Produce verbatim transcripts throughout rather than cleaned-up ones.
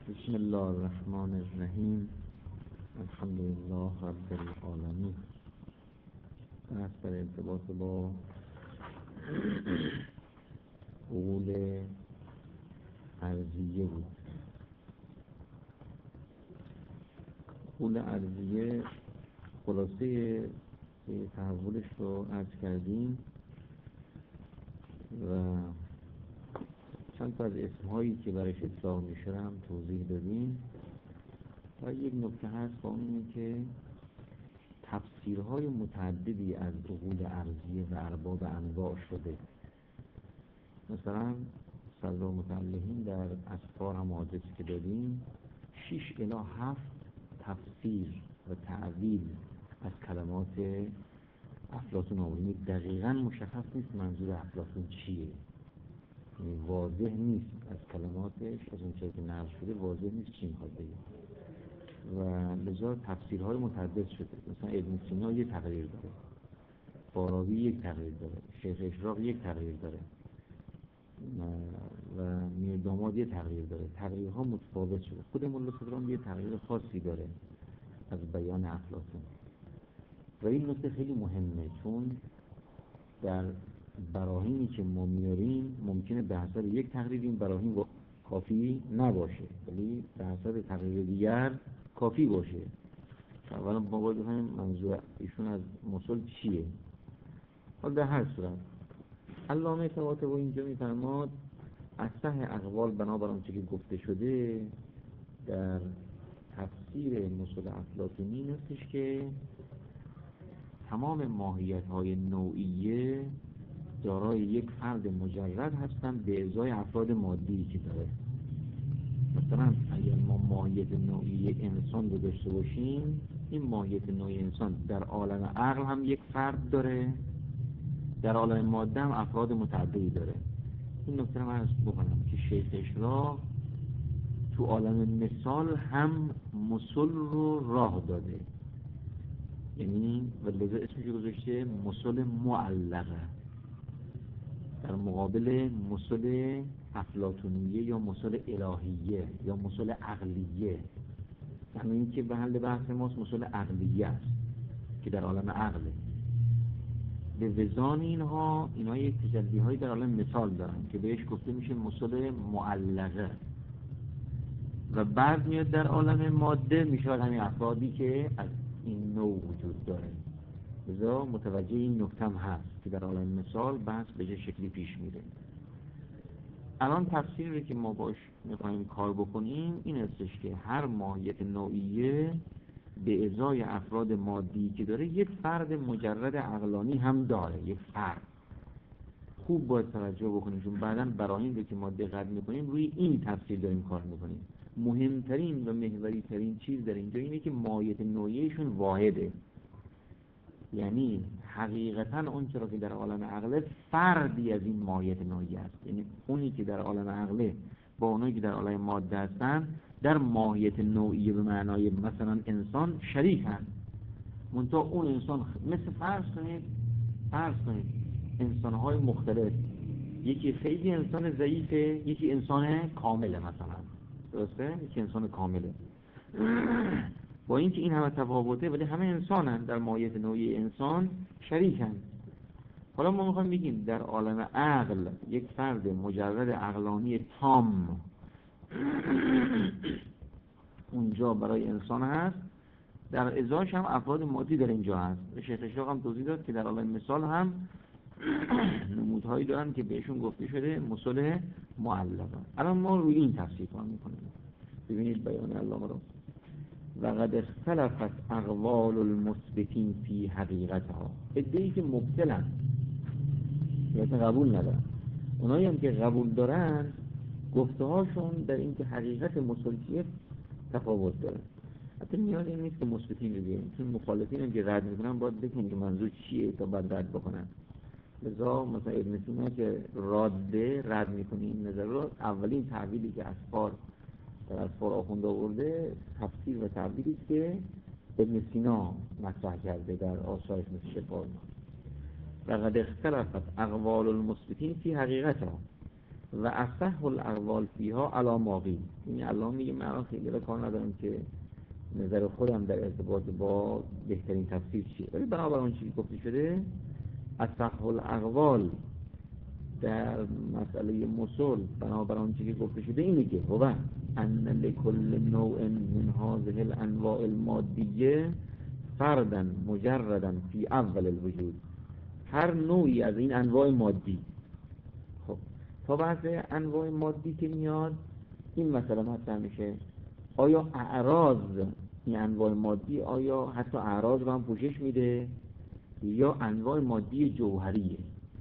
بسم الله الرحمن الرحیم. الحمد لله رب العالمین. بحث در ارتباط با عقول ارضیه بود. عقول ارضیه خلاصه تحولش رو عرض کردیم و چند تا از اسمهایی که برایش اطلاق میشه هم توضیح دادیم. و یک نکته هست با اینه که تفسیرهای متعددی از عقول ارضیه و ارباب انواع شده. مثلا سلام متعلقین در اسفار هم حادث که دادیم شیش الی هفت تفسیر و تعویل از کلمات افلاطون آورده. دقیقاً مشخص نیست منظور افلاطون چیه، واضح نیست از کلماتش، از اون چیزی که نقل شده واضح نیست چی میخواد بگه و لذا تفسیرهای متعدد شده. مثلا ابن سینا یک تقریر داره، فارابی یک تقریر داره، شیخ اشراق یک تقریر داره و میرداماد یک تقریر داره. تقریرها متفاوت شده. خود ملا صدران یک تقریر خاصی داره از بیان افلاطون و این نکته خیلی مهمه، چون در براهینی که ما میاریم ممکنه به حسب یک تقریر این براهین کافی نباشه، ولی به حسب تقریر دیگر کافی باشه. اولا ما باید بفهمیم منظور ایشون از مسل چیه. حالا در هر صورت علامه طباطبایی اینجا میفرماد اصح اقوال بنابر آنچه که گفته شده در تفسیر مسل افلاطونی هستش که تمام ماهیت‌های نوعیه دارای یک فرد مجرد هستند به ازای افراد مادی که داره. مثلا اگر ما ماهیت نوعی انسان رو داشته باشیم، این ماهیت نوعی انسان در عالم عقل هم یک فرد داره، در عالم ماده هم افراد متعددی داره. این نکته رو عرض بکنم که شیخ اشراق تو عالم مثال هم مسل رو راه داده، یعنی و لذا اسمش گذاشته مسل معلقه در مقابل مسل افلاطونیه یا مسل الهیه یا مسل عقلیه. یعنی این که به حل بحث ماست مسل عقلیه است که در عالم عقله. به وزان اینها اینها یک تجلی هایی در عالم مثال دارن که بهش گفته میشه مسل معلقه و بعد میاد در عالم ماده میشه همین افرادی که از این نوع وجود داره. لذا متوجه این نکته هم هست که در عالم مثال بحث به چه شکلی پیش میره. الان تفسیری که ما باش میخوایم کار بکنیم این هستش که هر ماهیت نوعیه به ازای افراد مادی که داره یک فرد مجرد عقلانی هم داره. یک فرد خوب باید توجه بکنیم، چون بعداً براهین رو که ما دقت میکنیم روی این تفسیر داریم کار میکنیم. مهمترین و محوری ترین چیز در اینجا اینه که ماهیت نوعیشون واحده، یعنی حقیقتا اون چرا که در عالم عقله فردی از این ماهیت نوعی است، یعنی اونی که در عالم عقله با اونایی که در عالم ماده هستن در ماهیت نوعی به معنای مثلا انسان شریکن. منتها اون انسان مثل فرض کنید فرض کنید انسان‌های مختلف، یکی خیلی انسان ضعیفه، یکی انسان کامله مثلا، درسته؟ یکی انسان کامله با اینکه این همه تفاوته ولی همه انسانن، در ماهیت نوعی انسان شریکن. حالا ما میخوایم بگیم در عالم عقل یک فرد مجرد عقلانی تام اونجا برای انسان هست، در ازاش هم افراد مادی در اینجا هست. شیخ اشراق هم توضیح داد که در عالم مثال هم نمودهایی دارن که بهشون گفته شده مسل معلقه. الان ما روی این تفسیر کار میکنیم. ببینید بیان علامه رو. وقد اختلفت اقوال المثبتین فی حقیقتها. ادعایی که مبتلن یعنی قبول ندارن، اونایی هم که قبول دارن گفته هاشون در این که حقیقت مسلسیه تفاوت داره. حتی نیاز این نیست که مثبتین رو بیاریم، چون مخالفین هم که رد میکنن باید بکنن که منظور چیه تا بعد رد بکنن. لذا مثلا ابن سینا که راده رد میکنه این نظر رو، اولین تعبیری که اسفار در اسفار آخونده آورده تفسیر و تعبیری که ابن سینا مطرح کرده در آثارش مثل شفا. وقد اختلفت اقوال المثبتین فی حقیقتها. و اصح الاقوال فیها علی ما قیل. این الان میگه من الان خیلی را کار ندارم که نظر خودم در ارتباط با بهترین تفسیر چیه، ولی بنابر اون چیزی گفته شده اصح الاقوال در مسئله مصول بنابر اون چیزی گفته شده اینه که هو ان لکل نوع من هذه الانواع المادیه فردا مجردا فی اول الوجود. هر نوعی از این انواع مادی، خب تا بحث انواع مادی که میاد این مسئله مطرح میشه آیا اعراض این انواع مادی آیا حتی اعراض رو هم پوشش میده یا انواع مادی جوهریه؟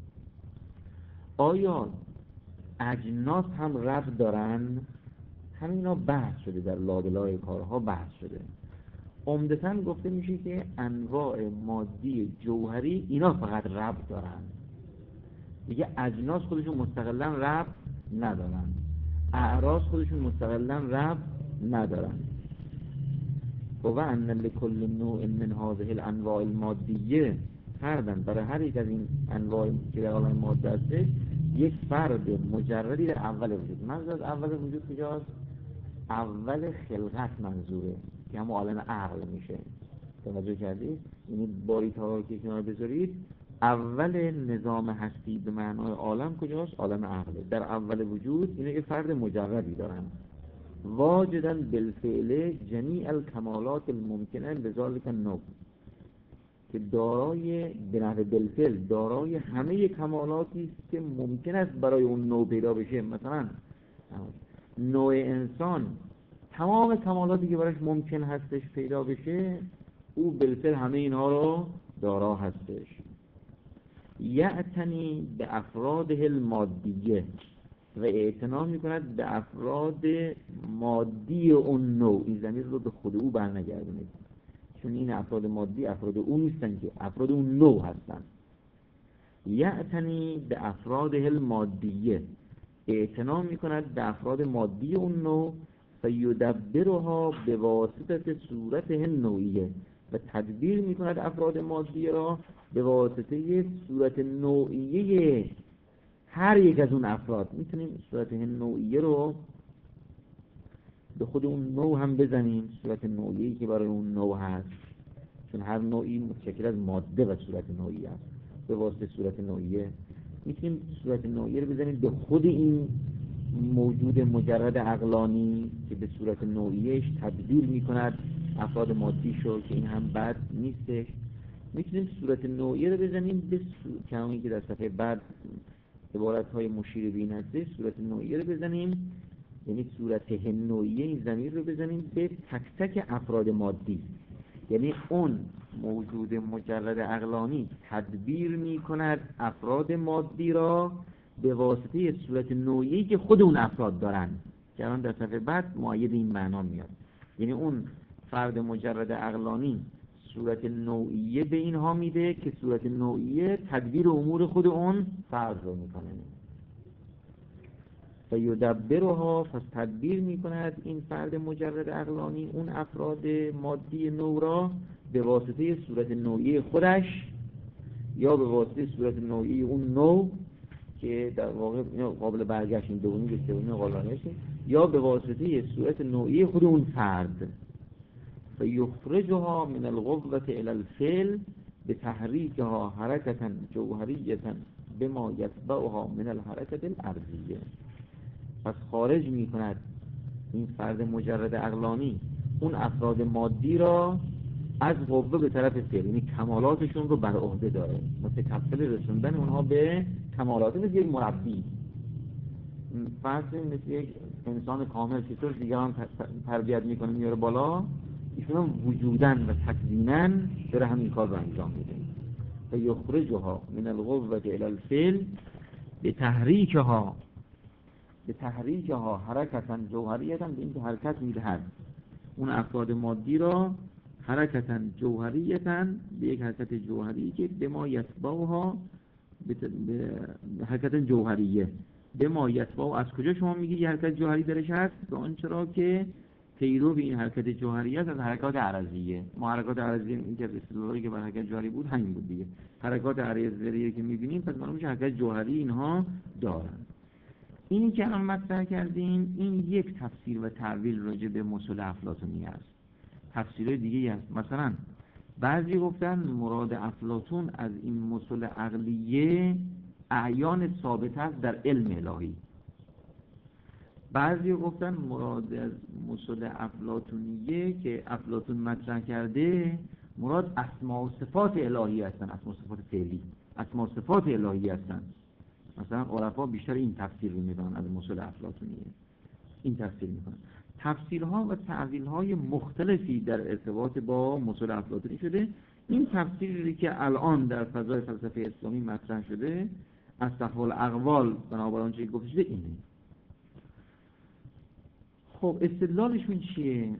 آیا اجناس هم ربط دارن؟ همینا بحث شده، در لابلای کارها بحث شده. عمدتاً گفته میشه که انواع مادی جوهری اینا فقط ربط دارن، دیگه اجناس خودشون مستقلاً ربط ندارن، اعراض خودشون مستقلاً ربط ندارن. و ان لکل نوع من هذه الانواع المادیه فردا، برای هر یک از این انواع که در عالم ماده هستش یک فرد مجردی در اول وجود. منظور از اول وجود کجاست؟ اول خلقت منظوره که همون عالم عقل میشه. توجه کردید؟ یعنی باریت‌ها که کنار بذارید، اول نظام هستی به معنای عالم کجاست؟ عالم عقله. در اول وجود اینه که فرد مجردی دارن واجداً بالفعل جمیع الکمالات الممکنه لذالک النوع، که دارای به نحو بالفعل دارای همه کمالاتی است که ممکن است برای اون نوع پیدا بشه. مثلا نوع انسان تمام کمالاتی که براش ممکن هستش پیدا بشه او بالفعل همه اینها رو دارا هستش. یعتنی به افراده المادیه، و اعتنا میکند به افراد مادی اون نوع. این ضمیر رو به خود او برنگردونید، چون این افراد مادی افراد او نیستن که افراد اون نوع هستن. یعتنی به افراده المادیه، اعتنا میکند به افراد مادی اون نوع. فیدبرها به واسطه صورته نوعیه، و تدبیر میکند افراد مادی را به واسطه صورت نوعیه هر یک از اون افراد. میتونیم صورت نوعیه رو به خود اون نوع هم بزنیم، صورت نوعیه‌ای که برای اون نوع هست، چون هر نوعی متشکل از ماده و صورت نوعی است. به واسطه صورت نوعیه میتونیم صورت نوعیه رو بزنیم به خود این موجود مجرد عقلانی که به صورت نوعیهش تدبیر میکند افراد مادیشو، که این هم بد نیستش. میتونیم صورت نوعیه رو بزنیم به کلامی که در صفحه بعد عبارت‌های مشیر به این هستش، صورت نوعیه رو بزنیم، یعنی صورت نوعیه این ضمیر رو بزنیم به تک تک افراد مادی. یعنی اون موجود مجرد عقلانی تدبیر میکند افراد مادی را به واسطه صورت نوعیه‌ای که خود اون افراد دارن، که الان در صفحه بعد مؤید این معنا میاد. یعنی اون فرد مجرد عقلانی صورت نوعیه به اینها میده که صورت نوعیه تدبیر امور خود اون فرد رو میکنه. فیدبرها، پس تدبیر میکند این فرد مجرد عقلانی اون افراد مادی نوع را به واسطه صورت نوعیه خودش یا به واسطه صورت نوعیه اون نوع، که در واقع قابل برگشت این دومی به سومی قابل برگشت، یا به واسطه صورت نوعیه خود اون فرد. فیخرجها من القوة الى الفعل بتحریکها حرکتا جوهریتا بما یتبعها من الحرکت الارضیه. پس خارج می کند این فرد مجرد عقلانی اون افراد مادی را از قوه به طرف فعل، یعنی کمالاتشون رو بر عهده داره، متکفل رسوندن اونها به کمالات. مثل یک مربی، فرض مثل یک انسان کامل که طور دیگران تربیت میکنه میاره بالا، ایشون هم وجودن و تکویناً داره همین کار رو انجام میده. فیخرجها من القوة الى الفعل بتحریکها به تحریکها حرکتا جوهریتا، به این که حرکت میدهد اون افراد مادی را حرکتا جوهریتا به یک حرکت جوهری که به ما یتبعها به حرکت جوهریه. به ما یتبع از کجا شما میگی یه حرکت جوهری درش هست؟ به آنچه را که پیرو به این حرکت جوهری است از حرکات عرضیه. ما حرکات عرضیه این که اصطلاحی که بر حرکت جوهری بود همین بود دیگه. حرکات عرضیه که میبینیم پس معلوم میشه حرکت جوهری اینها دارن. اینی که الان مطرح کردیم این یک تفسیر و تعویل راجع به مصول افلاطونی است. تفسیرهای دیگه هست. مثلا بعضی گفتن مراد افلاطون از این مصول عقلیه اعیان ثابت است در علم الهی. بعضی گفتن مراد از مصول افلاطونیه که افلاطون مطرح کرده مراد اسماء و صفات الهی هستن، اسماء و صفات فعلی، اسماء و صفات الهی هستن. مثلا عرفا بیشتر این تفسیر رو میدن از مصول افلاطونیه، این تفسیر میکنن. تفسیرها و تعویل‌های مختلفی در ارتباط با مصول افلاطونی شده. این تفسیری که الان در فضای فلسفه اسلامی مطرح شده از تحول اقوال بنابر آنچه گفته شده اینه. خب استدلالشون چیه؟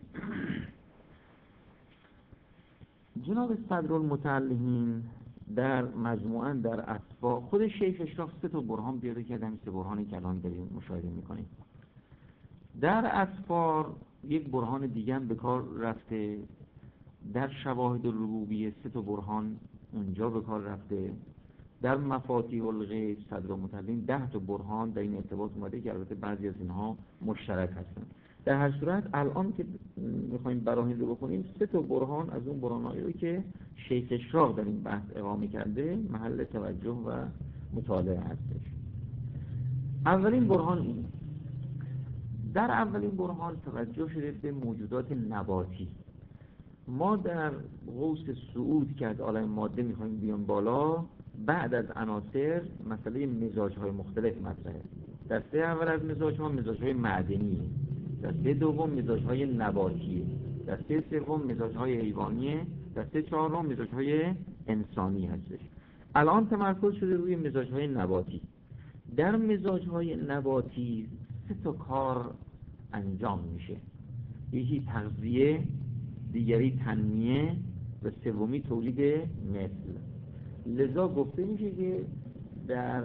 جناب صدرالمتعلمین در مجموعاً در اطفا خود شیخ اشراق سه تا برهان بیاره که همین سه برهانی که الان داریم مشاهده میکنیم. در اطفار یک برهان دیگه هم به کار رفته، در شواهد الربوبیه سه تا برهان اونجا به کار رفته، در مفاتیح الغیب صدرالمتعلمین ده تا برهان در این ارتباط اومده که البته بعضی از اینها مشترک هستن. در هر صورت الان که میخوایم براهین رو بکنیم سه تا برهان از اون برهانایی رو که شیخ اشراق در این بحث اقامه کرده محل توجه و مطالعه هستش. اولین برهان این، در اولین برهان توجه شده به موجودات نباتی. ما در قوس صعود که از عالم ماده میخوایم بیان بالا، بعد از عناصر مسئله مزاج‌های مختلف مطرحه. دسته اول از مزاج‌ها مزاج‌های معدنیه، دسته دوم مزاج‌های نباتیه، دسته سوم مزاج‌های حیوانیه، دسته چهارم مزاج‌های انسانی هستش. الان تمرکز شده روی مزاج‌های نباتی. در مزاج‌های نباتی سه تا کار انجام میشه، یکی تغذیه، دیگری تنمیه و سومی تولید مثل. لذا گفته میشه که در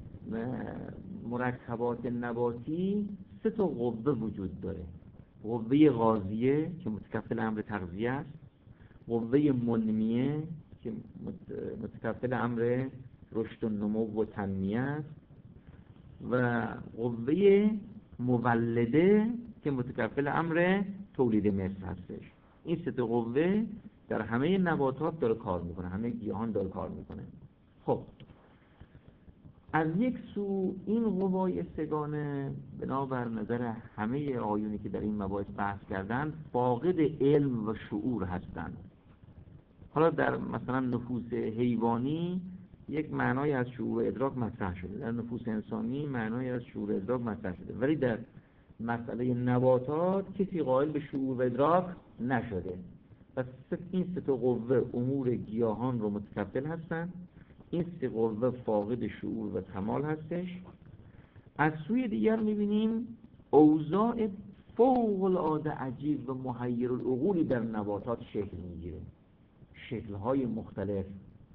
مرکبات نباتی سه تا قوه وجود داره. قوه غازیه که متکفل امر تغذیه است، قوه منمیه که متکفل امر رشد و نمو و تنمیه است و قوه مولده که متکفل امر تولید مثل هستش. این سه تا قوه در همه نباتات داره کار میکنه، همه گیاهان داره کار میکنه. خب از یک سو این قوای سگانه بنابر نظر همه آیونی که در این مباحث بحث کردن فاقد علم و شعور هستند. حالا در مثلا نفوس حیوانی یک معنای از شعور و ادراک مطرح شده، در نفوس انسانی معنای از شعور و ادراک مطرح شده، ولی در مسئله نباتات کسی قائل به شعور و ادراک نشده. پس این سه تا قوه امور گیاهان رو متکفل هستند. این سه قوه فاقد شعور و کمال هستش. از سوی دیگر میبینیم اوضاع فوق العاده عجیب و محیر العقولی در نباتات شکل میگیره، شکل‌های مختلف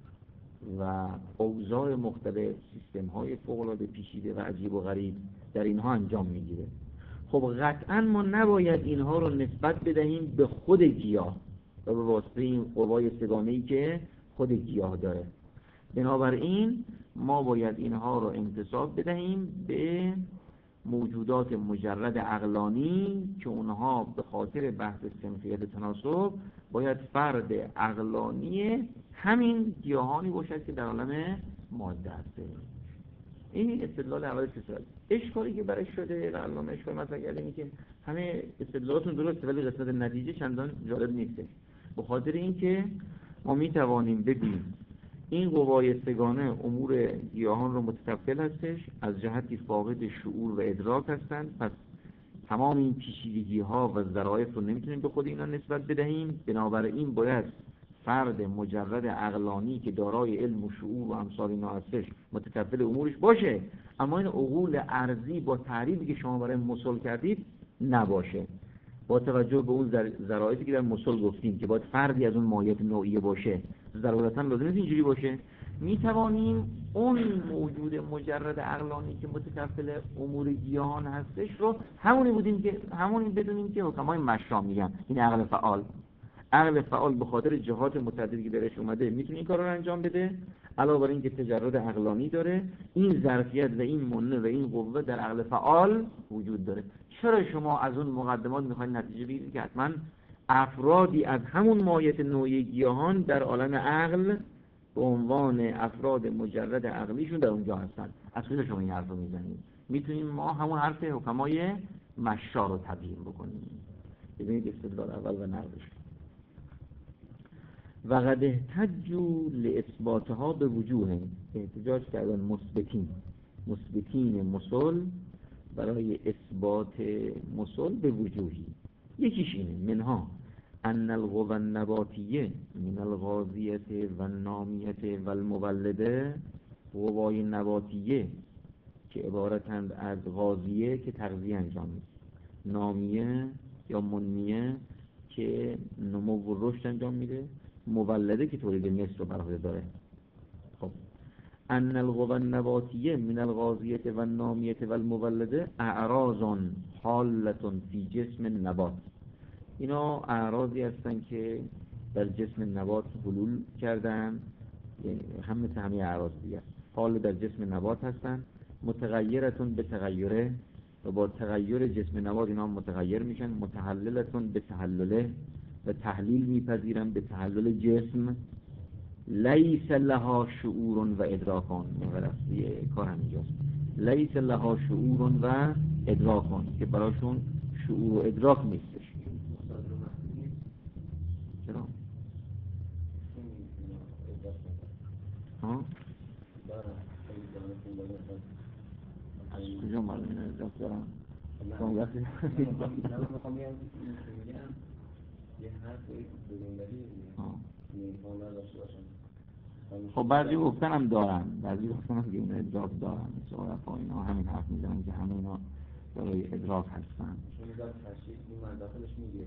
و اوضاع مختلف، سیستم‌های فوق العاده پیچیده و عجیب و غریب در اینها انجام میگیره. خب قطعا ما نباید اینها رو نسبت بدهیم به خود گیاه و به واسطه این قوای سگانه‌ای که خود گیاه داره. بنابراین ما باید اینها رو انتساب بدهیم به موجودات مجرد عقلانی که اونها به خاطر بحث سنخیت تناسب باید فرد عقلانی همین گیاهانی باشد که در عالم ماده هست. این استدلال اول سیستم. اشکالی که برش شده و علامه اشکال مطرح کرده اینه که همه استدلالاتون درسته ولی قسمت نتیجه چندان جالب نیست، به خاطر اینکه ما می توانیم ببینیم این قوای سگانه امور گیاهان رو متکفل هستش، از جهتی فاقد شعور و ادراک هستند. پس تمام این پیچیدگی ها و ظرافت رو نمیتونیم به خود اینا نسبت بدهیم. بنابراین باید فرد مجرد عقلانی که دارای علم و شعور و امثال اینا هستش متکفل امورش باشه، اما این عقول ارضی با تعریفی که شما برای مسل کردید نباشه، با توجه به اون ظرافتی که در مسل گفتیم که باید فردی از اون ماهیت نوعیه باشه، ضرورتاً لازم نیست اینجوری باشه. می توانیم اون موجود مجرد عقلانی که متکفل امور گیاهان هستش رو همونی بودیم که همونی بدونیم که حکمای مشرا میگن این عقل فعال. عقل فعال به خاطر جهات متعددی که درش اومده میتونه این کار رو انجام بده، علاوه بر این که تجرد عقلانی داره، این ظرفیت و این منه و این قوه در عقل فعال وجود داره. چرا شما از اون مقدمات میخواید نتیجه بگیرید که حتما افرادی از همون مایت نوعی گیاهان در عالم عقل به عنوان افراد مجرد عقلیشون در اونجا هستن؟ از کجا شما این حرف رو میزنید؟ میتونیم ما همون حرف حکمای مشا رو تبیین بکنیم. ببینید استدلال اول و نقدش. و قد احتجوا لاثباتها به وجوه، احتجاج کردن مثبتین مثبتین مسل برای اثبات مسل به وجوهی. یکیش اینه، منها ان القوى النباتیه من الغازیه و النامیه و المولده، قوای نباتیه که عبارتند از غازیه که تغذیه انجام میده، نامیه یا منمیه که نمو و رشد انجام میده، مولده که تولید مثل رو برای داره. خب ان القوى النباتیه من الغازیه و النامیه و المولده اعراض حالة فی جسم نبات، اینا اعراضی هستن که در جسم نبات حلول کردن، یعنی هم مثل همه اعراض دیگه حال در جسم نبات هستن، متغیرتون به تغیره و با تغییر جسم نبات اینا متغیر میشن، متحللتون به تحلله و تحلیل میپذیرن به تحلل جسم، لیس لها شعور و ادراکان، این کار همینجاست، لیس لها شعور و ادراکان که براشون شعور و ادراک نیستش. چرا؟ ها؟ از کجا معلوم این ادراک دارم؟ شما وقتی میخوام یه حرف بدون دلیل میخوام نداشته باشم. خب بعضی گفتن هم دارن، بعضی گفتن هم که اون ادراک دارن، مثل عرفا اینا همین حرف میزنن که همه اینا دارای ادراک هستن. چون میداد تشریف این مداخلش میگه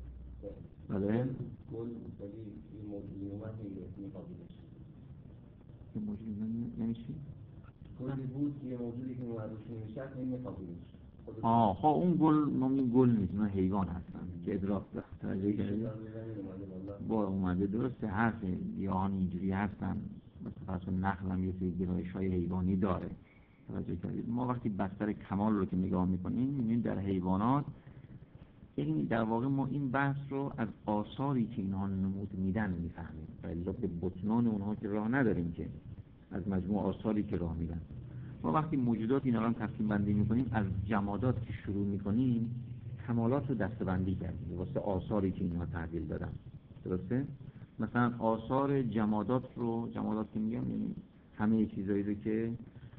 بله؟ گل ولی این موجودی اومد میگه میخوابیدش این موجودی یعنی چی؟ گلی بود که یه موجودی که اومد روش نمیشد این میخوابیدش. آه خب اون گل نامی گل نیست، اون حیوان هستن که ادراک توجه کردید؟ با اومده درسته هست گیاهان اینجوری هستن، مثلا فرض نخل هم یه سری گرایش‌های حیوانی داره، توجه کردید؟ ما وقتی بستر کمال رو که نگاه می‌کنیم می‌بینیم در حیوانات، یعنی در واقع ما این بحث رو از آثاری که اینها نمود میدن میفهمیم، ولی به بطنان اونها که راه نداریم، که از مجموع آثاری که راه میدن. ما وقتی موجودات اینا رو تقسیم بندی میکنیم، از جمادات که شروع میکنیم کمالات رو دسته بندی کردیم واسه آثاری که اینها تحویل دادن، درسته؟ مثلا آثار جمادات رو، جمادات که میگم یعنی همه چیزایی رو که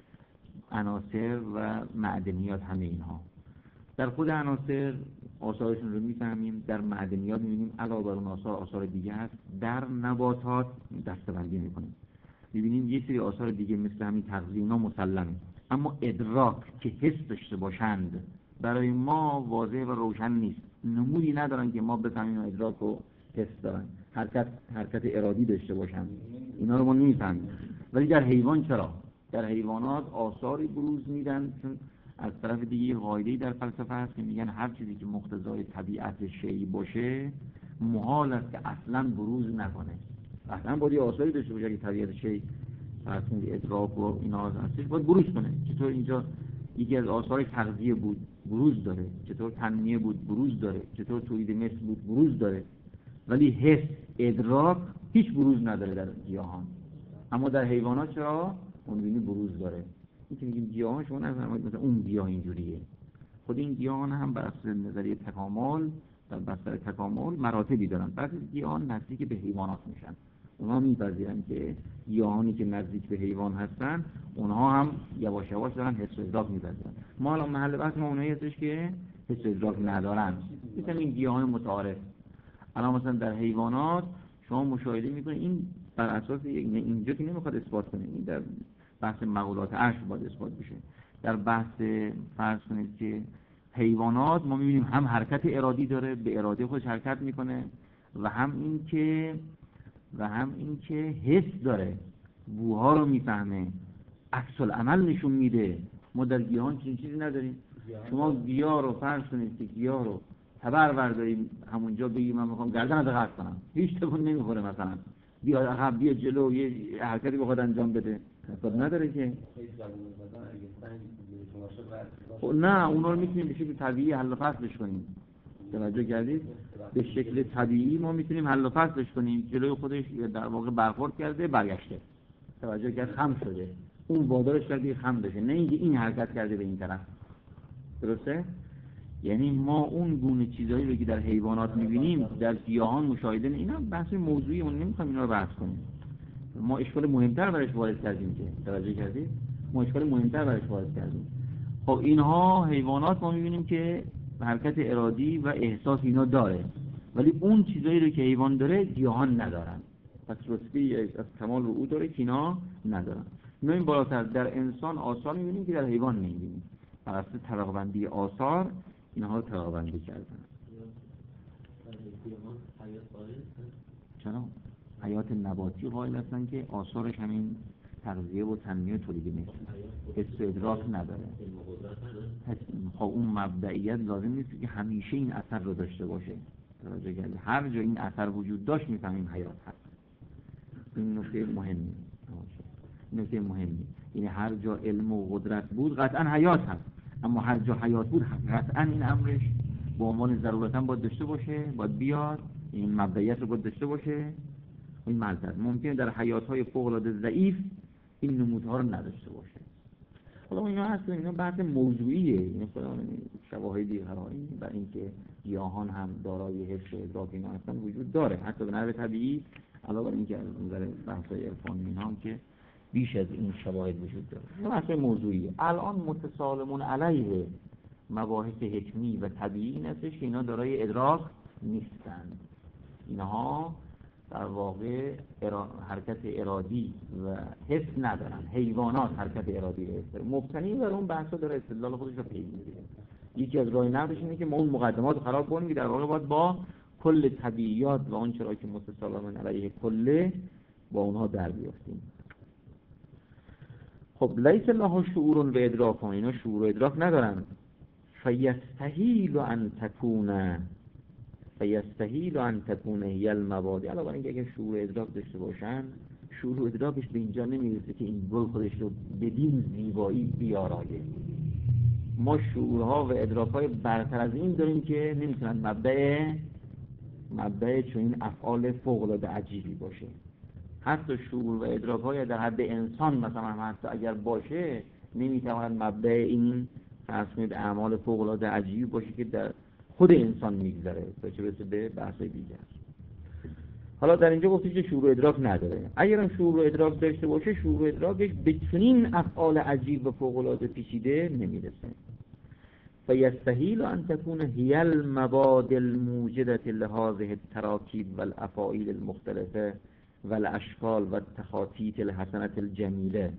عناصر و معدنیات، همه اینها در خود عناصر آثارشون رو میفهمیم، در معدنیات میبینیم علاوه بر اون آثار آثار دیگه هست، در نباتات دسته بندی میکنیم می‌بینیم یه سری آثار دیگه مثل همین تغذیه اینا مسلمه، اما ادراک که حس داشته باشند برای ما واضح و روشن نیست، نمودی ندارن که ما بفهمیم ادراک و حس دارن، حرکت حرکت ارادی داشته باشند، اینا رو ما نمی‌فهمیم. ولی در حیوان چرا؟ در حیوانات آثاری بروز میدن، چون از طرف دیگه قاعده‌ای در فلسفه هست که میگن هر چیزی که مقتضای طبیعت شیء باشه محال است که اصلاً بروز نکنه، اصلا باید یه آثاری داشته باشه که طبیعت شیء فرسون ادراک و اینا هستش باید بروز کنه. چطور اینجا یکی از آثار تغذیه بود بروز داره، چطور تنمیه بود بروز داره، چطور تولید مثل بود بروز داره، ولی حس ادراک هیچ بروز نداره در گیاهان، اما در حیوانات چرا اون بینی بروز داره. این که میگیم گیاهان شما نفرمایید مثلا اون گیاه اینجوریه، خود این گیاهان هم بر اساس نظریه تکامل در بستر تکامل مراتبی دارن، بعضی گیاهان نزدیک به حیوانات میشن، اونها میپذیرن که گیاهانی که نزدیک به حیوان هستن اونها هم یواش یواش دارن حس و ادراک میپذیرن. ما الان محل بحث ما اونایی هستش که حس و ادراک ندارن، مثل این گیاهان متعارف. الان مثلا در حیوانات شما مشاهده میکنید این بر اساس اینجا که نمیخواد اثبات کنه، این در بحث مقولات عشر باید اثبات بشه. در بحث فرض کنید که حیوانات ما میبینیم هم حرکت ارادی داره، به اراده خودش حرکت میکنه، و هم این که و هم این که حس داره، بوها رو میفهمه، عکس العمل نشون میده. ما در گیاهان چنین چیزی نداریم. شما گیاه رو فرض کنید که گیاه رو تبر برداریم همونجا بگیم من میخوام گردنت قطع کنم، هیچ تکون نمیخوره مثلا، بیا عقب بیا جلو، یه حرکتی بخواد انجام بده، حساب نداره که. خب نه اونا رو میتونیم به شکل طبیعی حل و فصلش کنیم. توجه کردید؟ به شکل طبیعی ما میتونیم حل و فصلش کنیم. جلوی خودش در واقع برخورد کرده برگشته، توجه کرد خم شده، اون وادارش کرده خم بشه، نه اینکه این حرکت کرده به این طرف. درسته؟ یعنی ما اون گونه چیزایی رو که در حیوانات میبینیم در گیاهان مشاهده، اینا بحث موضوعی اون نمیخوایم اینا رو بحث کنیم. ما اشکال مهمتر برش وارد کردیم که توجه کردید؟ ما اشکال مهمتر برش وارد کردیم. خب اینها حیوانات ما میبینیم که حرکت ارادی و احساس اینا داره، ولی اون چیزایی رو که حیوان داره گیاهان ندارن. پس رتبه از کمال رو او داره که اینا ندارن. میایم بالاتر در انسان آثار میبینیم که در حیوان نمیبینیم. بر اساس طبقه بندی آثار اینها رو طبقه بندی کردن. چرا؟ حیات نباتی قائل هستن که آثارش همین تغذیه و تنمیه و تولید مثل حس و ادراک نداره. خب اون مبدئیت لازم نیست که همیشه این اثر رو داشته باشه. هر جا این اثر وجود داشت میفهمیم حیات هست. این نکته مهمی نکته مهمی یعنی هر جا علم و قدرت بود قطعا حیات هست، اما هر جا حیات بود قطعا این امرش به عنوان ضرورتا باید داشته باشه، باید بیاد، این مبدئیت رو باید داشته باشه. این ملزم ممکنه در حیات‌های فوق‌العاده ضعیف این نمودها رو نداشته باشه. حالا اینا هست، اینا بحث موضوعیه، این خدا شواهدی قرائن برای اینکه گیاهان هم دارای حس و ادراک اینا هستن وجود داره، حتی به نحو طبیعی، علاوه بر اینکه از نظر بحث‌های عرفانی اینا هم که بیش از این شواهد وجود داره. این بحث موضوعیه. الان متسالمون علیه مباحث حکمی و طبیعی این هستش که اینا دارای ادراک نیستن. اینها در واقع ارا... حرکت ارادی و حس ندارن. حیوانات حرکت ارادی و حس دارن. مبتنی بر اون بحثا داره استدلال خودش رو پیش میگیره. یکی از راه نقدش اینه که ما اون مقدمات رو خراب کنیم که در واقع باید با کل طبیعیات و اون چرا که متسالمون علیه کله با اونها در بیافتیم. خب لیس لها شعور و ادراک، اینا شعور و ادراک ندارن. فیستحیل ان تکون فیستحیل ان تکون هی المبادی، علاوه بر اینکه اگه شعور و ادراک داشته باشن، شعور و ادراکش به اینجا نمیرسه که این گل خودش رو بدین زیبایی بیارایه. ما شعورها و ادراکهای برتر از این داریم که نمیتونن مبدأ مبدأ چون این افعال فوق العاده عجیبی باشه. حتی شعور و ادراک‌های در حد انسان مثلا حتی اگر باشه نمیتواند مبدأ این فرض کنید اعمال فوق العاده عجیبی باشه که در خود انسان میگذره تا چه برسه به بحث دیگر. حالا در اینجا گفتید که شعور و ادراک نداره. اگر هم شعور و ادراک داشته باشه، شعور و ادراکش به چنین افعال عجیب و فوق العاده پیچیده نمیرسه. فیستحیل ان تكون هی المبادئ الموجدة لهذه التراکیب والافاعیل المختلفه والاشکال والتخاطیط الحسنة الجمیله.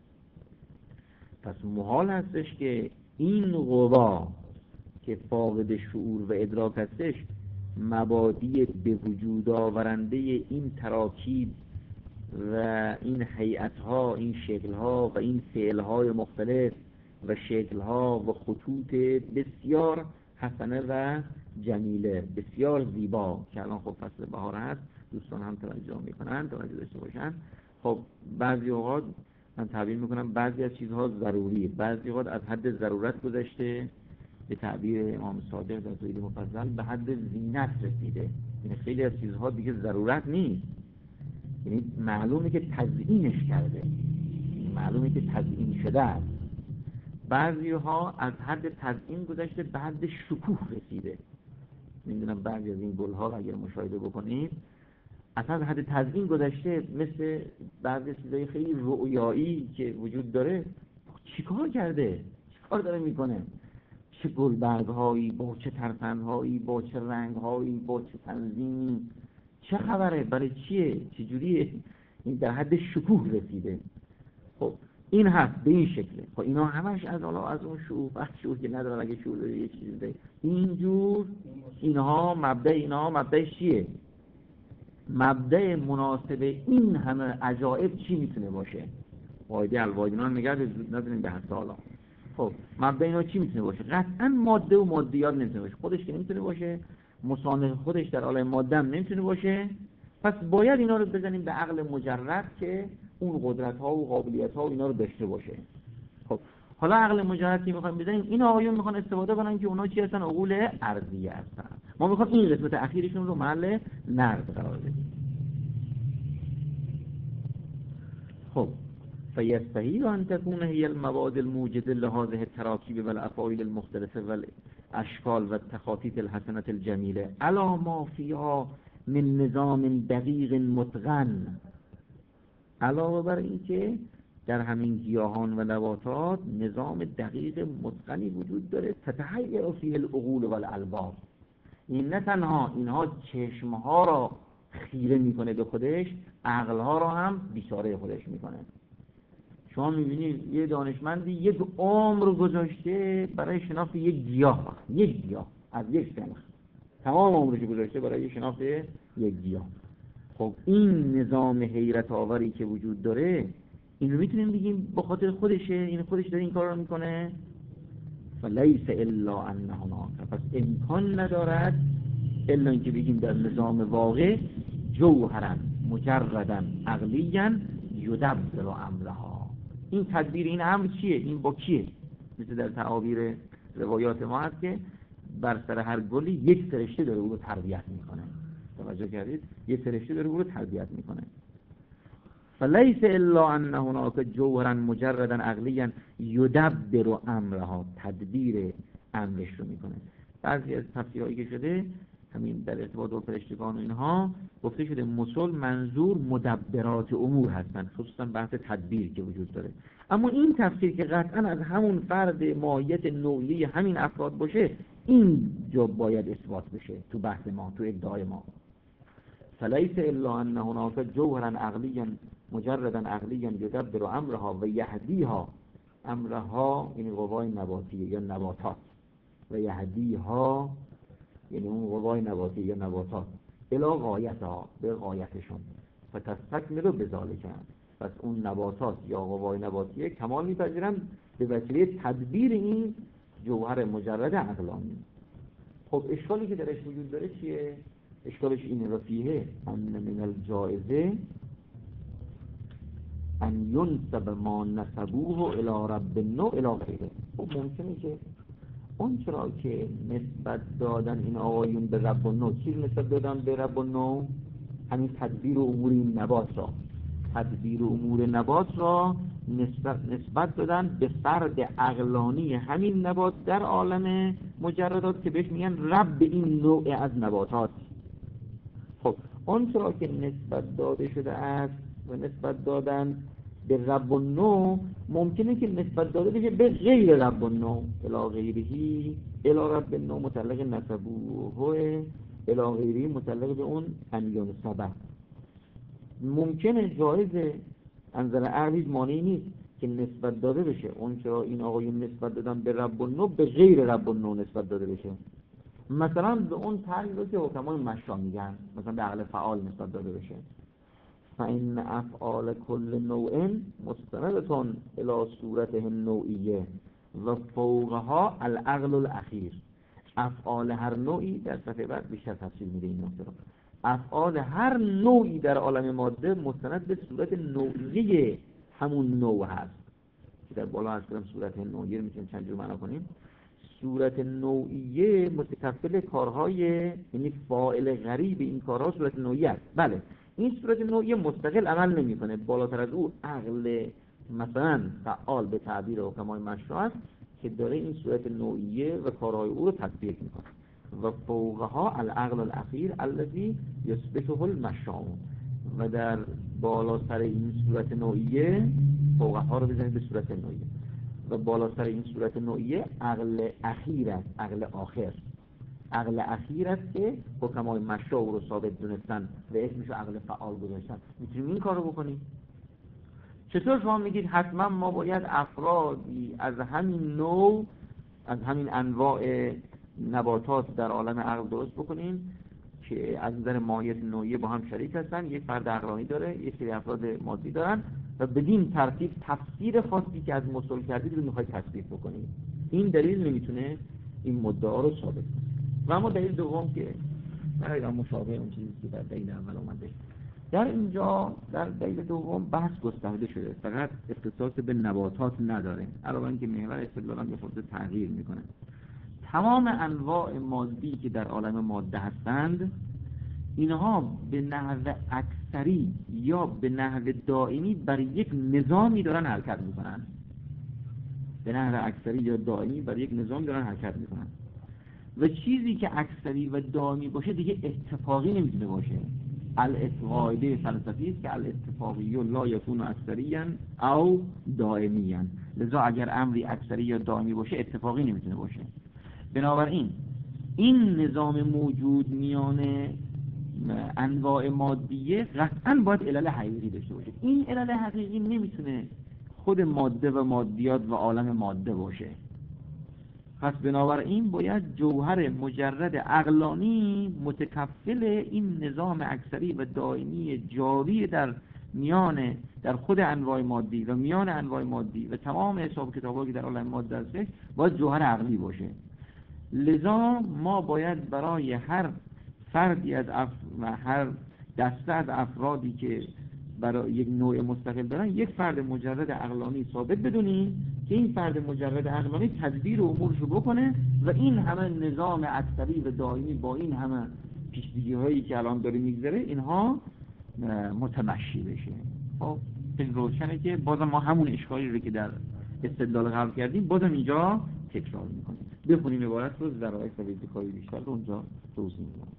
پس محال هستش که این قوا که فاقد شعور و ادراک هستش مبادی به وجود آورنده این تراکیب و این هیئت‌ها، این شکل‌ها و این فعل‌های مختلف و شکل‌ها و خطوط بسیار حسنه و جمیله، بسیار زیبا که الان خب فصل بهار هست، دوستان هم توجه میکنن، توجه داشته باشن. خب بعضی اوقات من تعبیر میکنم بعضی از چیزها ضروریه، بعضی اوقات از حد ضرورت گذشته، به تعبیر امام صادق در توحید مفضل به حد زینت رسیده. یعنی خیلی از چیزها دیگه ضرورت نیست، یعنی معلومه که تزیینش کرده، معلومه که تزیین شده است. بعضی ها از حد تزیین گذشته به حد شکوه رسیده. میدونم بعضی از این گلها رو اگر مشاهده بکنید اصلا از حد تزیین گذشته، مثل بعضی چیزای خیلی رؤیایی که وجود داره. چیکار کرده؟ چیکار داره میکنه؟ چه گلبرگ‌هایی، با چه ترفندهایی، با چه رنگ‌هایی، با چه تنظیمی، چه خبره؟ برای چیه؟ چجوریه؟ این در حد شکوه رسیده. خب این هست به این شکله. خب اینا همش از حالا از اون شعور وقت شعور که ندارن، اگه شعور داره یه چیزی ده اینجور اینها مبدأ اینها مبدأش چیه؟ مبدأ مناسب این همه عجایب چی میتونه باشه؟ قاعده الواجنان نگرد زود نداریم به حسا حالا. خب مبدأ اینا چی میتونه باشه؟ قطعا ماده و مادیات نمیتونه باشه. خودش که نمیتونه باشه، مصانع خودش در عالم ماده هم نمیتونه باشه، پس باید اینا رو بزنیم به عقل مجرد که اون قدرت ها و قابلیت ها و اینا رو داشته باشه. خب حالا عقل مجرد که میخوایم بزنیم، این آقایون میخوان استفاده کنن که اونا چی هستن؟ عقول ارضیه هستن. ما میخوام این قسمت اخیرشون رو محل نقد قرار بدیم. خب فیستحیل ان تكون هي المواد الموجده لهذه التراکیب والافاعیل المختلفه والاشکال والتخاطیط الحسنه الجمیله علی ما فیها من نظام دقیق متقن. علاوه بر این که در همین گیاهان و نباتات نظام دقیق متقنی وجود داره، تتحیر فیه العقول والالباب. این نه تنها اینها چشمها را خیره میکنه به خودش، عقلها را هم بیچاره خودش میکنه. شما میبینید یه دانشمندی یک عمر گذاشته برای شناخت یک گیاه، یک گیاه از یک سنخ، تمام عمرش گذاشته برای شناخت یک گیاه. خب این نظام حیرت آوری که وجود داره، اینو میتونیم بگیم به خاطر خودشه، این خودش داره این کار رو میکنه. فلیس الا ان هناک، پس امکان ندارد الا اینکه بگیم در نظام واقع جوهرا مجردا عقلیا یدبر امرها. این تدبیر این امر چیه؟ این با کیه؟ مثل در تعابیر روایات ما هست که بر سر هر گلی یک فرشته داره او رو تربیت میکنه. توجه کردید؟ یک فرشته داره او رو تربیت میکنه. فلیس الا ان هناک جوهرا مجردا عقلیا یدبر امرها، تدبیر امرش رو میکنه. بعضی از تفسیرهایی که شده همین در ارتباط با فرشتگان و اینها گفته شده مسل منظور مدبرات امور هستند، خصوصا بحث تدبیر که وجود داره. اما این تفسیر که قطعا از همون فرد ماهیت نوعی همین افراد باشه، این جا باید اثبات بشه تو بحث ما، تو ادعای ما. فلیس الا ان هناک جوهرا عقلیا مجردا عقلیا یدبر امرها و یهدیها، امرها یعنی قوای نباتیه یا نباتات، و یهدیها یعنی اون قوای نباتی یا نباتات الی غایتها، به غایتشون، فتستکمل بذالک، پس اون نباتات یا قوای نباتیه کمال میپذیرن به وسیله تدبیر این جوهر مجرد عقلانی. خب اشکالی که درش وجود داره چیه؟ اشکالش اینه، رفیه ان من الجائزه ان ینسب ما نسبوه الی رب النوع الی غیره. خب ممکنه که اون چرا که نسبت دادن این آقایون به رب النوع، چیز نسبت دادن به رب النوع؟ همین تدبیر و امور این نبات را، تدبیر و امور نبات را نسبت, نسبت دادن به فرد عقلانی همین نبات در عالم مجردات که بهش میگن رب این نوع از نباتات. خب اون چرا که نسبت داده شده است و نسبت دادن به رب النوع، ممکنه که نسبت داده بشه به غیر رب النوع، الی غیرهی، الی رب النوع متعلق نسبوه، الی غیرهی متعلق به اون انیان سبب. ممکنه جایزه، انظر عقلی مانعی نیست که نسبت داده بشه اون چرا این آقایون نسبت دادن به رب النوع به غیر رب النوع نسبت داده بشه. مثلا به اون تعریفی که حکمای مشا میگن، مثلا به عقل فعال نسبت داده بشه. فإن افعال كل نوع مستندة الى صورته النوعیه و فوقها العقل الاخیر. افعال هر نوعی در صفحه بعد بیشتر تفصیل میده این نکته رو. افعال هر نوعی در عالم ماده مستند به صورت نوعیه همون نوع هست که در بالا از کلم صورت نوعیه رو میتونیم چند جور معنا کنیم. صورت نوعیه متکفل کارهای، یعنی فاعل غریب این کارها صورت نوعیه است. بله این صورت نوعیه مستقل عمل نمیکنه، بالاتر از او عقل مثلا فعال به تعبیر حکمای مشروع است که داره این صورت نوعیه و کارهای او رو تطبیق میکنه. و فوقها العقل الاخیر الذی یثبته المشروع، و در بالاتر این صورت نوعیه، فوقها رو بزنید به صورت نوعیه، و بالاتر این صورت نوعیه عقل اخیر است، عقل آخر، عقل اخیر است که حکمای مشروع رو ثابت دونستن و اسمش رو عقل فعال گذاشتن. میتونیم این کار رو بکنیم. چطور شما میگید حتما ما باید افرادی از همین نوع، از همین انواع نباتات در عالم عقل درست بکنیم که از نظر ماهیت نوعی با هم شریک هستن، یک فرد عقلانی داره، یک سری افراد مادی دارن، و بدین ترتیب تفسیر خاصی که از مسل کردید رو میخواید تثبیت بکنید. این دلیل نمیتونه این مدعا رو ثابت کنه. و اما دلیل دوم که دقیقا مشابه اون چیزی که در دلیل اول آمده. در اینجا در دلیل دوم بحث گسترده شده، فقط اختصاص به نباتات نداره، علاوه اینکه محور استدلال هم یه خورده تغییر میکنه. تمام انواع مادی که در عالم ماده هستند، اینها به نحو اکثری یا به نحو دائمی بر یک نظامی دارن حرکت میکنن. به نحو اکثری یا دائمی بر یک نظام دارن حرکت میکنن و چیزی که اکثری و دائمی باشه دیگه اتفاقی نمیتونه باشه. الاتفاقی فلسفی است که الاتفاقی لا یکون اکثریا او دائمیا، لذا اگر امری اکثری یا دائمی باشه اتفاقی نمیتونه باشه. بنابراین این نظام موجود میان انواع مادیه قطعا باید علل حقیقی داشته باشه. این علل حقیقی نمیتونه خود ماده و مادیات و عالم ماده باشه. پس بنابراین باید جوهر مجرد عقلانی متکفل این نظام اکثری و دائمی جاری در میان در خود انواع مادی و میان انواع مادی و تمام حساب کتابایی که در عالم ماده هست باید جوهر عقلی باشه. لذا ما باید برای هر فردی از اف... و هر دسته از افرادی که برای یک نوع مستقل دارن یک فرد مجرد عقلانی ثابت بدونیم که این فرد مجرد عقلانی تدبیر امورشو بکنه و این همه نظام اکثری و دائمی با این همه پیش‌بینی هایی که الان داره میگذره اینها متمشی بشه. خب خیلی روشنه که بازم ما همون اشکالی رو که در استدلال قبل کردیم بازم اینجا تکرار میکنیم. بخونیم عبارت رو ذرائع و ذکایی بیشتر رو اونجا توضیح میدیم.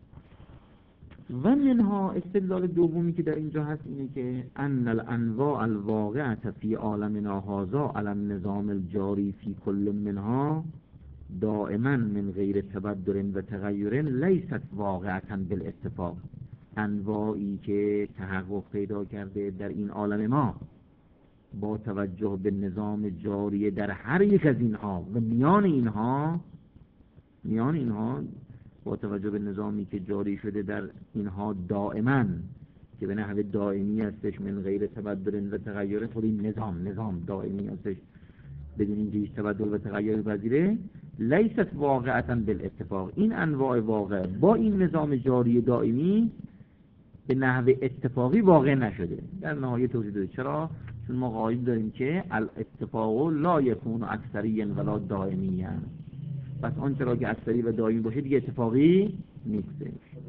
و منها استدلال دومی که در اینجا هست اینه که ان الانواع الواقعه فی عالمنا هذا علی النظام الجاری فی کل منها دائما من غیر تبدل و تغیر لیست واقعه بالاتفاق. انواعی که تحقق پیدا کرده در این عالم ما با توجه به نظام جاری در هر یک از اینها و میان اینها میان اینها با توجه به نظامی که جاری شده در اینها دائما که به نحو دائمی هستش من غیر تبدل و تغییر، خود این نظام نظام دائمی هستش بدون اینکه هیچ تبدل و تغییر پذیره، لیست واقعتا بالاتفاق. این انواع واقع با این نظام جاری دائمی به نحو اتفاقی واقع نشده. در نهایت توضیح داده. چرا؟ چون ما قاعده داریم که الاتفاق لا یکون اکثریا ولا دائمیا. پس آن چرا که اکثری و دائمی باشه دیگه اتفاقی نیستش.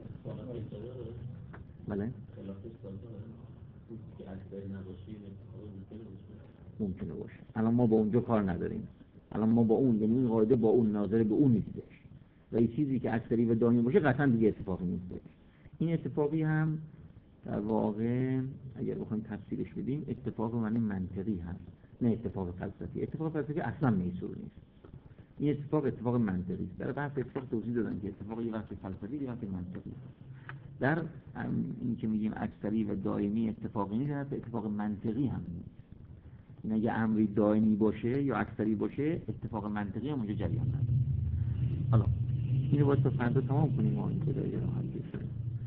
بله؟ ممکنه باشه. الان ما با اونجا کار نداریم. الان ما با اون، یعنی این قاعده با اون ناظر به اون نیستش. و این چیزی که اکثری و دائمی باشه قطعا دیگه اتفاقی نیستش. این اتفاقی هم در واقع اگر بخوایم تفسیرش بدیم اتفاق معنی منطقی هست، نه اتفاق فلسفی. اتفاق فلسفی اصلا میسور نیست. این اتفاق اتفاق منطقی است. در بحث اتفاق توضیح دادن که اتفاق یه وقت فلسفی یه وقت منطقی است. در این که میگیم اکثری و دائمی اتفاقی نیست، اتفاق منطقی هم نیست. این اگه امری دائمی باشه یا اکثری باشه اتفاق منطقی هم اونجا جریان نداره. حالا اینو باید تا فردا تمام کنیم ما این کدایی رو هم بشه.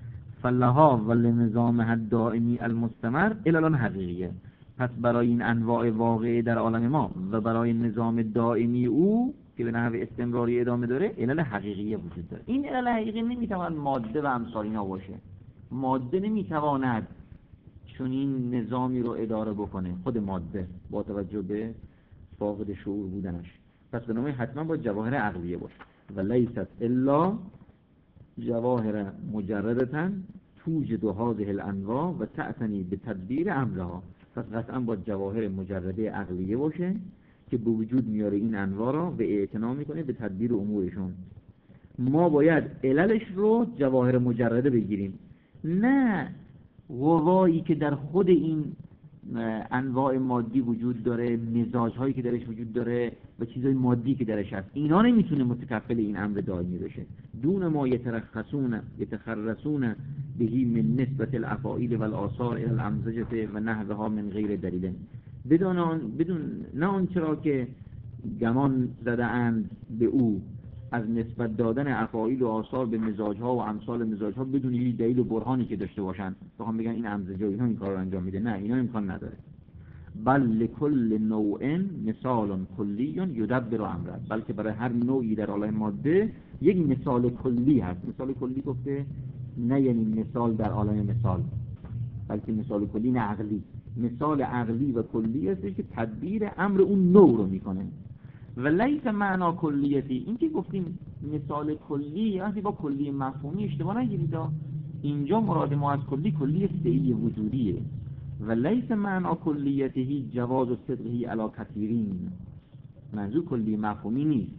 فلها و لنظام حد دائمی المستمر الان حقیقیه. پس برای این انواع واقعی در عالم ما و برای نظام دائمی او که به نحو استمراری ادامه داره علل حقیقیه وجود داره. این علل حقیقی نمیتواند ماده و امثال اینا باشه. ماده نمیتواند چون این نظامی رو اداره بکنه، خود ماده با توجه به فاقد شعور بودنش. پس به نوعی حتما با جواهر عقلیه باشه و لیست الا جواهر مجردتا توجد هذه الانواع و تعتنی به تدبیر امرها. پس قطعا با جواهر مجرده عقلیه باشه که به وجود میاره این انواع را و اعتنا میکنه به تدبیر امورشون. ما باید عللش رو جواهر مجرده بگیریم، نه قوایی که در خود این انواع مادی وجود داره، مزاج هایی که درش وجود داره و چیزهای مادی که درش هست. اینا نمیتونه متکفل این امر دائمی بشه. دون ما یترخصون یتخرصون بهی من نسبت الافاعیل و الآثار الى الامزجه و نحوها من غیر دلیل، بدون آن بدون نه آن چرا که گمان زده اند به او از نسبت دادن افاعیل و آثار به مزاجها و امثال مزاجها بدون هیچ دلیل و برهانی که داشته باشن بخوام بگن این امزجه اینا این کار رو انجام میده. نه، اینا امکان نداره. بل لکل نوع مثال کلی یدبر امره، بلکه برای هر نوعی در عالم ماده یک مثال کلی هست. مثال کلی گفته نه یعنی مثال در عالم مثال، بلکه مثال کلی نه عقلی، مثال عقلی و کلی هستش که تدبیر امر اون نوع رو میکنه. و لیس معنا کلیتی، این که گفتیم مثال کلی وقتی با کلی مفهومی اشتباه نگیرید، اینجا مراد ما از کلی کلی سعی وجودیه. و لیس معنا کلیته جواز و صدقه علی کثیرین، منظور کلی مفهومی نیست.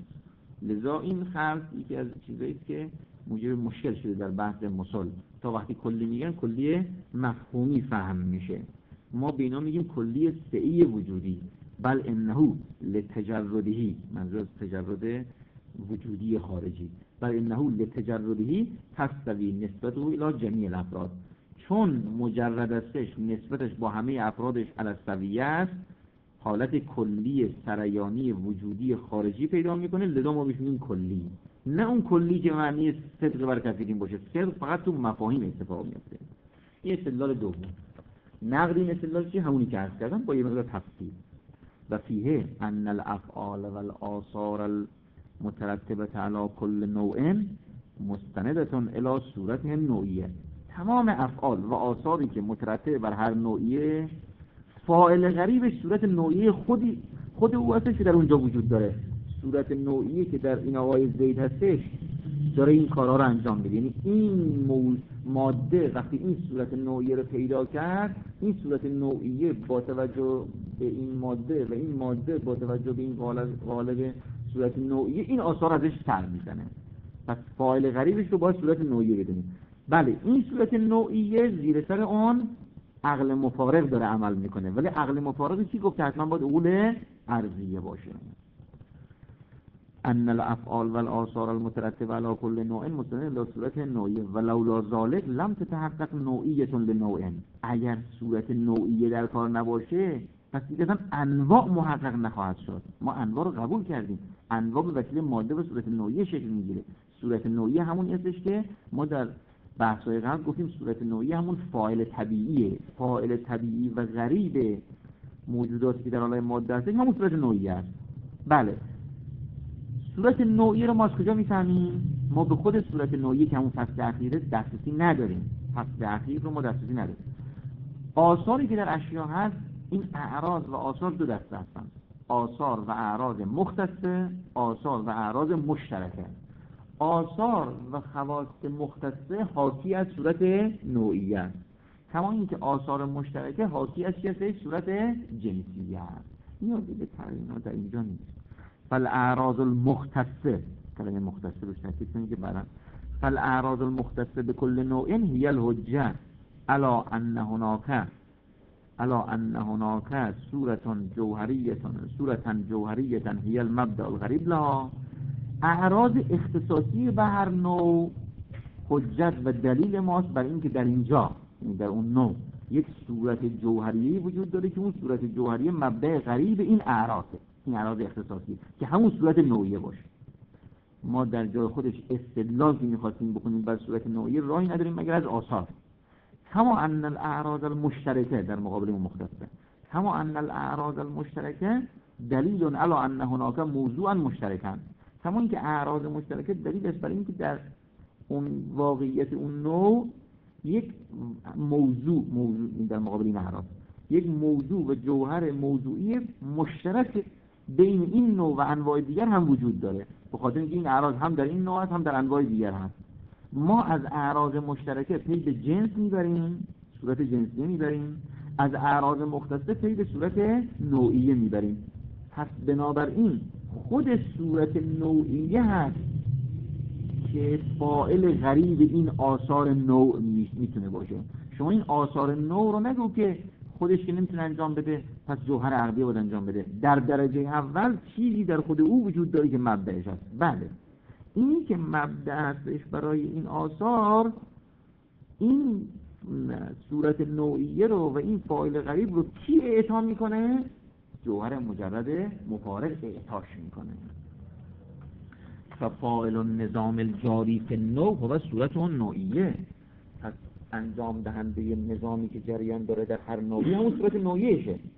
لذا این خلط یکی از چیزایی که موجب مشکل شده در بحث مثال، تا وقتی کلی میگن کلی مفهومی فهم میشه، ما به اینا میگیم کلی سعی وجودی. بل انه لتجردهی، منظور تجرد وجودی خارجی، بل انه لتجردهی تستوی نسبته الی جمیع الافراد، چون مجرد استش نسبتش با همه افرادش علی السویه است، حالت کلی سریانی وجودی خارجی پیدا میکنه. لذا ما بهش میگیم کلی، نه اون کلی که معنی صدق بر کثیرین باشه. صدق فقط تو مفاهیم اتفاق میفته. این استدلال دوم. نقد این استدلال چیه؟ همونی که عرض کردم با یه مقدار تفصیل. و فیه ان الافعال و الآثار المترتبه علی کل نوع مستندة الی صورته نوعیه. تمام افعال و آثاری که مترتب بر هر نوعیه، فاعل غریبش صورت نوعی خودی خود او هستش که در اونجا وجود داره. صورت نوعی که در این آقای زید هستش داره این کارها رو انجام میده. یعنی این ماده وقتی این صورت نوعی رو پیدا کرد، این صورت نوعی با توجه به این ماده و این ماده با توجه به این قالب صورت نوعی، این آثار ازش سر میزنه. پس فاعل غریبش رو باید صورت نوعی بدونیم. بله این صورت نوعیه زیر سر اون عقل مفارق داره عمل میکنه، ولی عقل مفارق چی گفته؟ حتما باید عقول ارضیه باشه. ان الافعال والآثار المترتبه علی کل نوع مستند الی صورت نوعیه ولولا ذلک لم تتحقق نوعیه لنوع. اگر صورت نوعیه در کار نباشه پس دیگه انواع محقق نخواهد شد. ما انواع رو قبول کردیم، انواع به وسیله ماده و صورت نوعیه شکل میگیره. صورت نوعیه همون هستش که ما در بحث‌های قبل گفتیم صورت نوعی همون فاعل طبیعیه. فاعل طبیعی و غریب موجوداتی که در عالم ماده هست همون صورت نوعی است. بله صورت نوعی رو ما از کجا میفهمیم؟ ما به خود صورت نوعی که همون فصل اخیره دسترسی نداریم. فصل اخیر رو ما دسترسی نداریم. آثاری که در اشیا هست، این اعراض و آثار دو دسته هستن: آثار و اعراض مختصه، آثار و اعراض مشترکه. آثار و خواص مختصه حاکی از صورت نوعیه است، کما اینکه آثار مشترکه حاکی از صورت جنسیه است. این دیگه تعیینات در اینجا نیست. فالاعراض المختصه، کلمه مختصه روش تاکید کنید که بعدا فالاعراض المختصه بكل نوع هي الحجه الا ان هناك الا ان هناك صورة جوهریه صورة جوهریه هي المبدأ الغریب لها. اعراض اختصاصی به هر نوع حجت و دلیل ماست بر این که در اینجا، در اون نوع، یک صورت جوهریه وجود داره که اون صورت جوهریه مبدأ غریب این اعراضه، این اعراض اختصاصی که همون صورت نوعیه باشه. ما در جای خودش استدلال که می‌خواستیم بکنیم بر صورت نوعیه راهی نداریم مگر از آثار. کما ان الاعراض المشترکه در مقابل اون مختصه، کما ان الاعراض المشترکه دلیل علی ان هناك موضوعا مشترکا، کما اینکه اعراض مشترکه دلیل است بر اینکه در اون واقعیت اون نوع یک موضوع موضوع در مقابل این اعراض یک موضوع و جوهر موضوعی مشترک بین این نوع و انواع دیگر هم وجود داره. به خاطر اینکه این اعراض هم در این نوع هست هم در انواع دیگر هست. ما از اعراض مشترکه پی به جنس میبریم، صورت جنسیه میبریم، از اعراض مختصه پی به صورت نوعیه میبریم. پس بنابراین خود صورت نوعیه هست که فاعل غریب این آثار نوع میتونه باشه. شما این آثار نوع رو نگو که خودش که نمیتونه انجام بده پس جوهر عقلی باید انجام بده. در درجه اول چیزی در خود او وجود داره که مبدأش هست. بله اینی که مبدأ هستش برای این آثار، این صورت نوعیه رو و این فاعل غریب رو کی اعطا میکنه؟ جوهر مجرد مفارق اعطاش میکنه. ففاعل النظام الجاری فی النوع هو صورت اون نوعیه. پس انجام دهنده نظامی که جریان داره در هر نوعی همون صورت نوعیشه.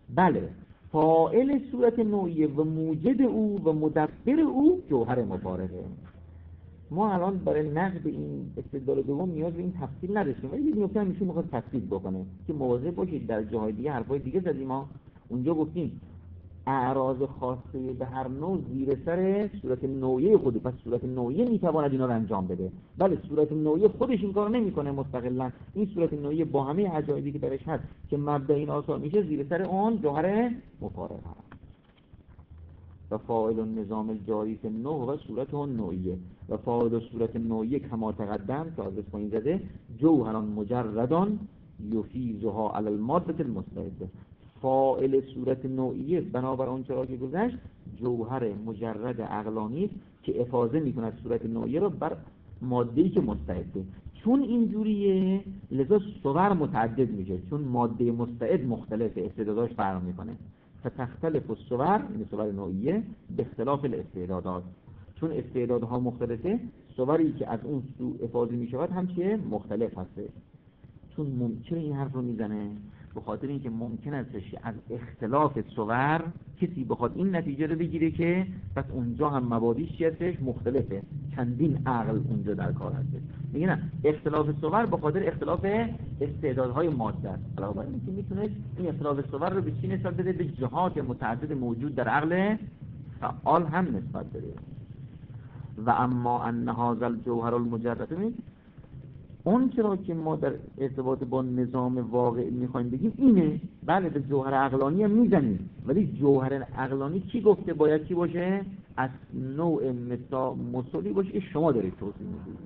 بله، فاعل صورت نوعیه و موجد او و مدبر او جوهر مفارقه. ما الان برای نقد این استدلال دوم نیاز به این تفصیل نداشتیم، ولی یه نکته میشه میخواد تفصیل بکنه که مواظب باشید. در جاهای دیگه حرفای دیگه زدیم، ما اونجا گفتیم اعراض خاصه به هر نوع زیر سر صورت نوعیه خودی، پس صورت نوعیه میتواند اینا رو انجام بده. بله، صورت نوعیه خودش این کار نمیکنه مستقلا، این صورت نوعیه با همه عجایبی که درش هست که مبدا این آثار میشه، زیر سر اون جوهر مفارق هست. و فاعل النظام الجاری فی النوع و صورت اون نوعیه و فاعل صورت نوعیه کما تقدم که آدرس پایین زده جوهران مجردان یفیزها علی الماده المستعده. فاعل صورت نوعیه بنابر اون چرا که گذشت جوهر مجرد عقلانی که افاضه میکند صورت نوعیه رو بر ماده‌ای که مستعده. چون اینجوریه لذا صور متعدد میشه، چون ماده مستعد مختلفه، استعداداش فرق میکنه. فتختلف الصور، این صور نوعیه به اختلاف الاستعدادات، چون استعدادها مختلفه صوری که از اون سو افاضه میشود هم چیه مختلف هسته. چون ممکنه این حرف رو میزنه به خاطر اینکه ممکن است از اختلاف صور کسی بخواد این نتیجه رو بگیره که پس اونجا هم مبادیش چی هستش مختلفه، چندین عقل اونجا در کار هستش. میگه نه، اختلاف صور به خاطر اختلاف استعدادهای ماده است. علاوه بر اینکه میتونه این اختلاف صور رو به چی نسبت بده؟ به جهات متعدد موجود در عقل فعال هم نسبت بده. و اما ان هذا الجوهر المجرد، اون چرا که ما در ارتباط با نظام واقع میخوایم بگیم اینه. بله، به جوهر عقلانی هم میزنیم، ولی جوهر عقلانی کی گفته باید چی باشه؟ از نوع مثال مسلی باشه که شما دارید توضیح میدید.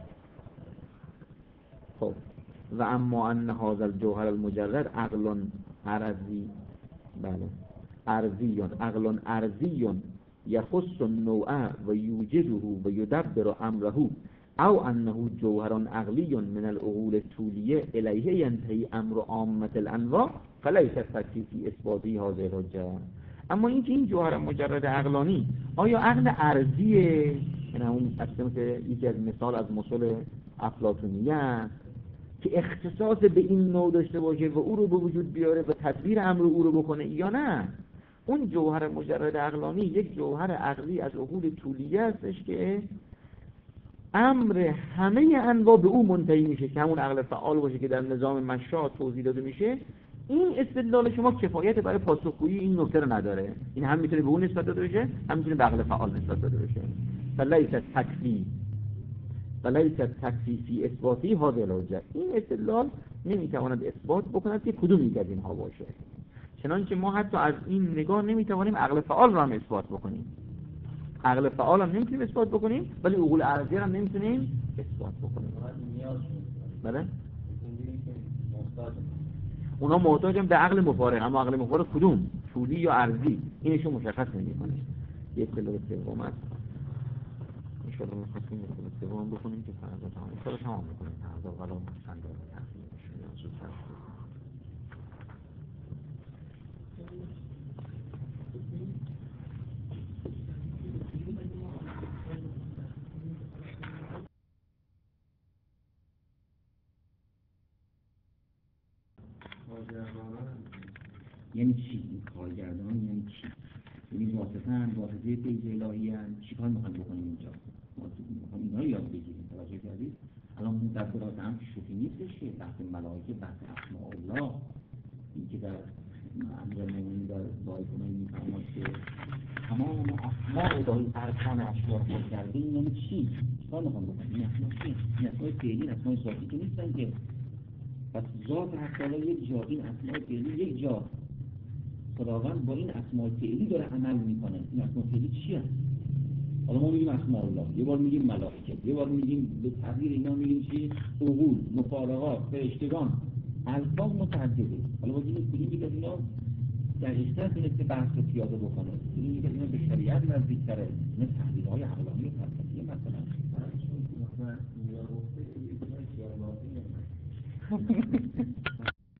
خب و اما ان هذا الجوهر المجرد عقل ارضی، بله ارضیون، عقل ارضیون یخص النوع و یوجده و یدبر امره او انه جوهر عقلی من العقول الطولیه الیه ینتهی امر عامه الانواع فلیس تکفی فی اثباته هذه الحجه. اما اینکه این جوهر مجرد عقلانی آیا عقل ارضیه، یعنی اون اصلا که یکی از مثال از مثال افلاطونیه است که اختصاص به این نوع داشته باشه و او رو به وجود بیاره و تدبیر امر او رو بکنه، یا نه اون جوهر مجرد عقلانی یک جوهر عقلی از عقول طولیه هستش که امر همه انواع به او منتهی میشه، که همون عقل فعال باشه که در نظام مشاط توضیح داده میشه. این استدلال شما کفایت برای پاسخگویی این نکته رو نداره. این هم میتونه به اون نسبت داده بشه، هم میتونه به عقل فعال نسبت داده بشه. فلیس تکفی فلیس تکفی فی اثباتی هذه الحجه. این استدلال نمیتواند اثبات بکند که کدوم یک از اینها باشه. چنانچه ما حتی از این نگاه نمیتوانیم عقل فعال رو هم اثبات بکنیم. عقل فعال هم نمیتونیم اثبات بکنیم، ولی عقول ارضی هم نمیتونیم اثبات بکنیم. بله؟ اونا محتاجن به عقل مفارق، اما عقل مفارق کدوم؟ طولی یا ارضی؟ اینشو مشخص نمی‌کنه. یک اصطلاح سوم است. ان شاء الله می‌خوایم اصطلاح سوم بخونیم که فردا تمام ان شاء الله تمام می‌کنیم. فردا ولی چند تا تفصیل یعنی چی این کارگردان؟ یعنی چی؟ یعنی واسطه‌اند، واسطه پیج الهی هستند. چی کار می‌خوایم بکنیم اینجا؟ ما می‌خوایم اینا رو یاد بگیریم. توجه کردید؟ الان مدبرات هم شوخی نیستش که بحث ملائکه، بحث اسماء الله، این که در امیرالمومنین در بایکنایی می‌فرماد که تمام اسماء الهی ارکان اشیاء خود کرده. این یعنی چی؟ چی کار می‌خوایم بکنیم؟ این اسماء چی؟ این اسماء فعلی، اسماء ذاتی که نیستن که. پس ذات حق تعالی یک جا، این اسماء فعلی یک جا. خداوند با این اسماء فعلی داره عمل میکنه. این اسماء فعلی چی هست؟ حالا ما میگیم اسماء الله، یه بار میگیم ملائکه، یه بار میگیم به تعبیر اینا میگیم چی؟ عقول، مفارقات، فرشتگان، الفاظ متعدده. حالا با این کدوم یک از اینا دقیق‌تر تونسته بحث رو پیاده بکنه، کدوم یک از اینا به شریعت نزدیک‌تره، نه تحلیل‌های عقلانی و فلسفی مثلا.